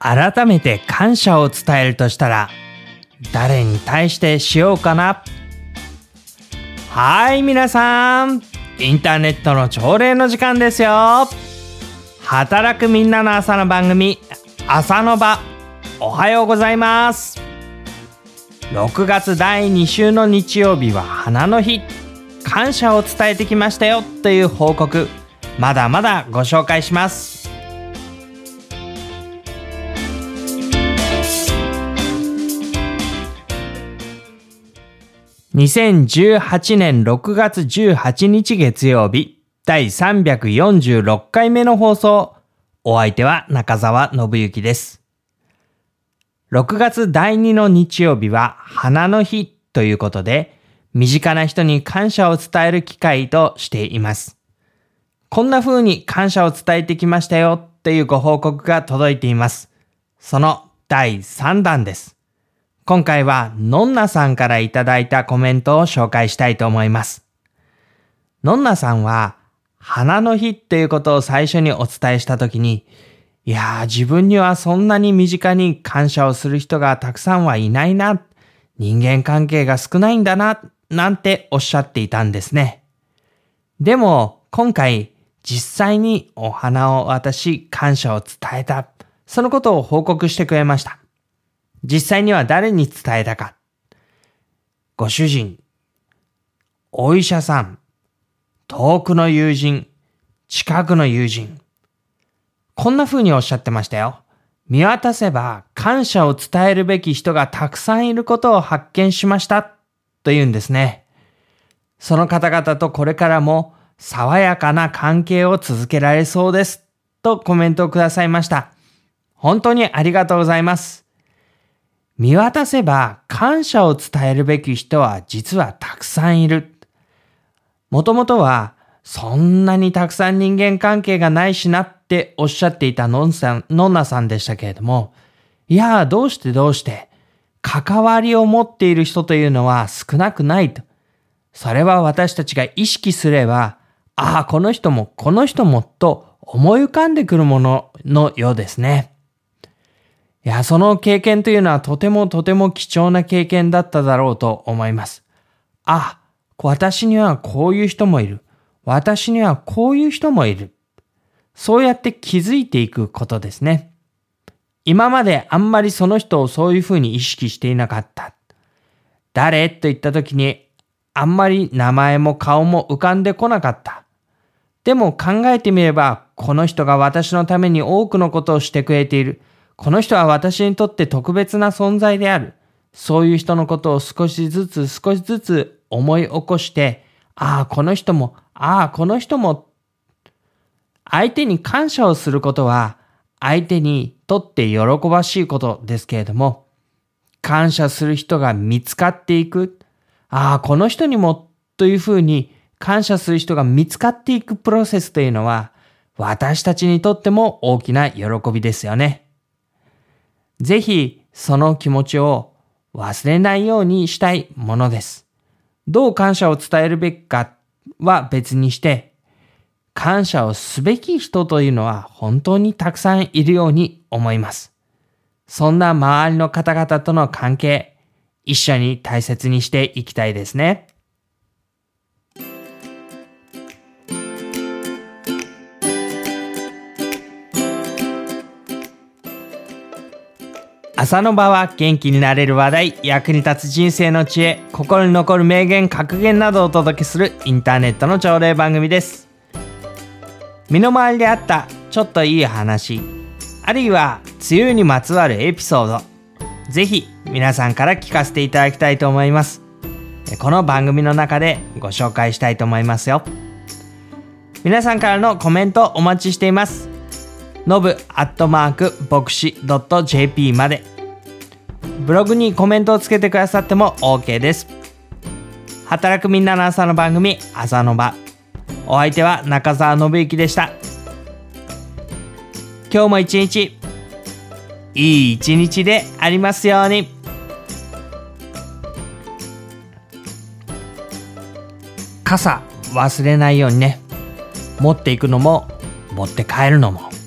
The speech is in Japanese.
改めて感謝を伝えるとしたら誰に対してしようかな。はい、皆さん、インターネットの朝礼の時間ですよ。働くみんなの朝の番組、朝の場。おはようございます。6月第2週の日曜日は花の日。感謝を伝えてきましたよという報告、まだまだご紹介します。2018年6月18日月曜日、第346回目の放送。お相手は中澤信之です。6月第2の日曜日は花の日ということで、身近な人に感謝を伝える機会としています。こんな風に感謝を伝えてきましたよというご報告が届いています。その第3弾です。今回はのんなさんからいただいたコメントを紹介したいと思います。のんなさんは花の日ということを最初にお伝えしたときに、自分にはそんなに身近に感謝をする人がたくさんはいないな、人間関係が少ないんだな、なんておっしゃっていたんですね。でも今回実際にお花を渡し感謝を伝えた、そのことを報告してくれました。実際には誰に伝えたか。ご主人、お医者さん、遠くの友人、近くの友人。こんな風におっしゃってましたよ。見渡せば感謝を伝えるべき人がたくさんいることを発見しましたというんですね。その方々とこれからも爽やかな関係を続けられそうですとコメントをくださいました。本当にありがとうございます。見渡せば感謝を伝えるべき人は実はたくさんいる。もともとはそんなにたくさん人間関係がないしなっておっしゃっていたのんなさんでしたけれども、どうして関わりを持っている人というのは少なくないと。それは私たちが意識すれば、この人もこの人もと思い浮かんでくるもののようですね。その経験というのはとても貴重な経験だっただろうと思います。私にはこういう人もいる。私にはこういう人もいる。そうやって気づいていくことですね。今まであんまりその人をそういうふうに意識していなかった。誰と言った時にあんまり名前も顔も浮かんでこなかった。でも考えてみれば、この人が私のために多くのことをしてくれている。この人は私にとって特別な存在である。そういう人のことを少しずつ思い起こして、この人も、この人も。相手に感謝をすることは、相手にとって喜ばしいことですけれども、感謝する人が見つかっていく。この人にもというふうに感謝する人が見つかっていくプロセスというのは、私たちにとっても大きな喜びですよね。ぜひその気持ちを忘れないようにしたいものです。どう感謝を伝えるべきかは別にして、感謝をすべき人というのは本当にたくさんいるように思います。そんな周りの方々との関係、一緒に大切にしていきたいですね。朝の場は元気になれる話題、役に立つ人生の知恵、心に残る名言、格言などをお届けするインターネットの朝礼番組です。身の回りであったちょっといい話、あるいは梅雨にまつわるエピソード、ぜひ皆さんから聞かせていただきたいと思います。この番組の中でご紹介したいと思いますよ。皆さんからのコメントお待ちしています。nobu@bokushi.jp まで。ブログにコメントをつけてくださっても OK です。働くみんなの朝の番組、朝の場。お相手は中澤信之でした。今日も一日、いい一日でありますように。傘忘れないようにね。持っていくのも持って帰るのも。